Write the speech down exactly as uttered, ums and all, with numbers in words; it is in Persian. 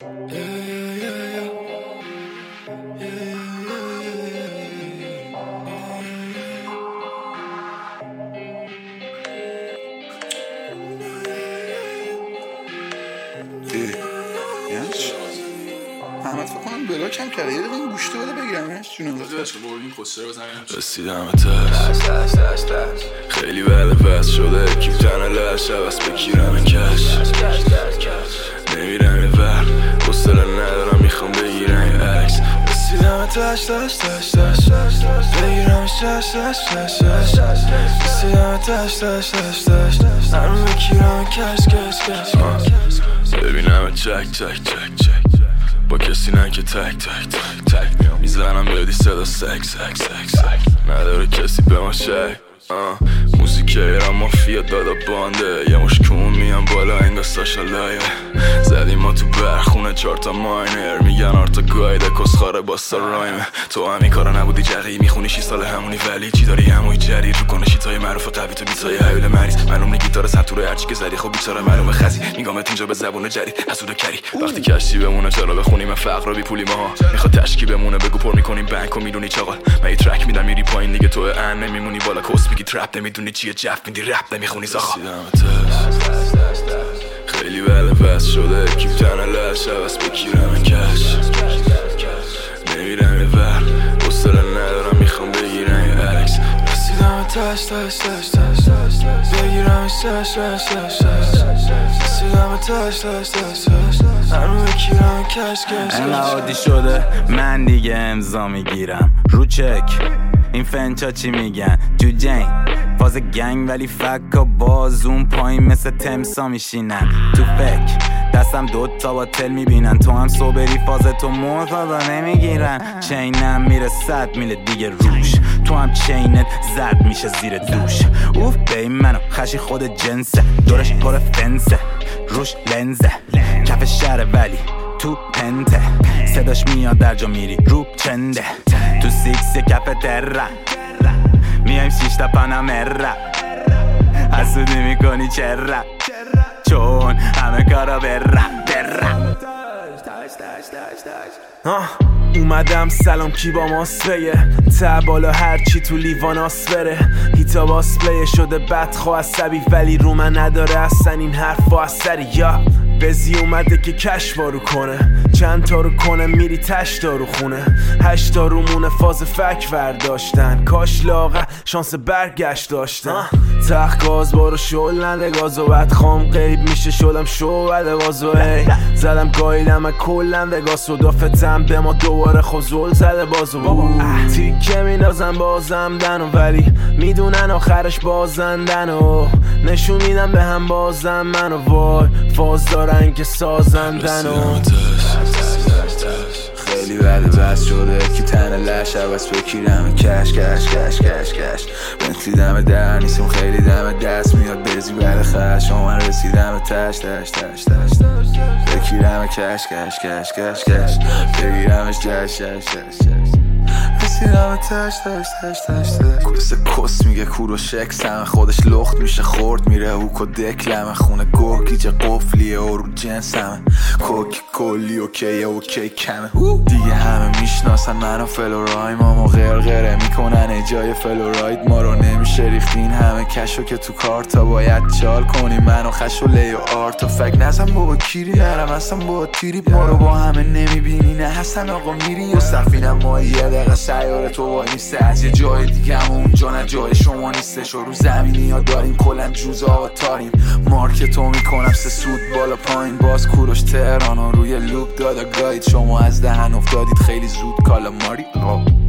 احمد فکر کنم بلاک هم کرده. یه دقیقه این گوشته بده بگیرمش جونم داشت بردیم خسته رو بزنیم. رسیدم تش خیلی بعد بس شده کیف تنه لش عوض بگیرم کش نمیرم یه ور حوصله ندارم میخوام بگیرم یه عکس. رسیدم تش تش تش تش بگیرم شش شش شش شش رسیدم تش تش تش تش هرم بگیرم کش کش کش ببینم چک چک چک چک با کسی نه که تک تک تک تک میام میزنم بدی صدا سک سک سک سک نداره کسی به ما شک. موزیک ایران مافیا دادا بانده یه مش کون میان بالا انگا ساشا لایه زدیم ما تو برخونه چارتا ماینر میگن آرتا گایده کسخاره باستا رایمه. تو همین کارا نبودی جقیی میخونی شی سال همونی ولی چی داری همونی جدید رو کنه شیتای معروف قوی تو بیتای حیول مریض معلوم نگی گیتار سنتوره هرچی که زدی خب بیچاره معلومه خزی میگامت اینجا به زبون جدید حسود کری وقتی کشتی بمونه چرا بخونیم فقر رو بی پولی ماها میخواد تشکی بمونه بگو پر میکنیم بانکو میدونی چاقال من یه ترک میدم میری پایین دیگه تو ان نمیمونی بالا کس میگی ترپ نمیدونی چیه جف میدی رپ نمیخونی زاخا. خیلی بله بس شده کیف تنه لش عوض بگیرم کش نمیرم یه ور حوصله ندارم میخوام بگیرم یه عکس. رسیدم تش تش تش تش بگیرم شش شش شش شش رسیدم تش تش تش تش هرم بگیرم کش کش انقدر عادی شده من دیگه امضا میگیرم رو چک این فنچا چی میگن جو جین فاز گنگ ولی فکا باز اون پایین مثل تمسا میشینن تو فکر دستم دوتا با تل میبینن تو هم صبری فاز تو مرتضا نمیگیرن چینم میره صد میله دیگه روش تو هم چینت زد میشه زیر دوش اوف بی منو خشی خود جنسه دورش پر فنسه روش لنزه کف شهر ولی تو پنته صداش میاد در جا میری رو چنده تو سیکس کف تره میایم سیشتا پانامره حسودی میکنی چرا چون همه کارا برم برم اومدم سلام کی با ماسفیه تا بالا هرچی تو لیوان آسفره هیتا باسپلیه شده بدخواه عصبی ولی رو من نداره اصلا این حرف و اثری یا بزی اومده که کش بارو کنه چند تا رو کنه میری تش دارو خونه هشتا رو مونه فاز فک ورداشتن کاش لاغه شانس برگشت داشتن تخت گاز بارو شل نده گازو بد خام قیب میشه شدم شو بده بازو هی زدم گایدم و کلم وگا صدافتم به ما دوباره خوزول زده بازو تیکه مینازم بازم دنو ولی میدونن آخرش بازندن و نشون میدم به هم بازم منو وای فاز دارن که سازندن و خیلی بعد بس شده که تنه لش عوض بگیرم کش کش کش کش کش بنتلی دم در نیستم خیلی دم دست میاد بزی بر خش من رسیدم تش تش تش تش بگیرم کش کش کش کش کش بگیرمش جش جش جش رسیدم تش تش تش تش کس کس میگه کور و شکس همه خودش لخت میشه خورد میره هوک و دکلمه خونه گوه گیجه قفلیه و رو جنس همه کوک کلی اوکیه اوکی کمه دیگه همه میشناسن منو فلورایم ما غرغره میکنن ایجای فلوراید ما رو نمیشه ریختین همه کشو که تو کارتا باید چال کنی منو خش و لی و آرتا فک نزم بابا کیری نرم اصلا با تیری ما رو با همه نمیبینی نه حسن آقا میری و سفینم ما یه دقیقه سیاره تو وای نیسته از یه جای دیگه هم اونجا نه جای شما نیستش و رو زمینی ها داریم کلن جوزا و تاریم مارکتو میکنم سه سود بالا پایین باز کوروش تهران روی لوب دادا گاید شما از دهن افتادید خیلی زود کالا ماری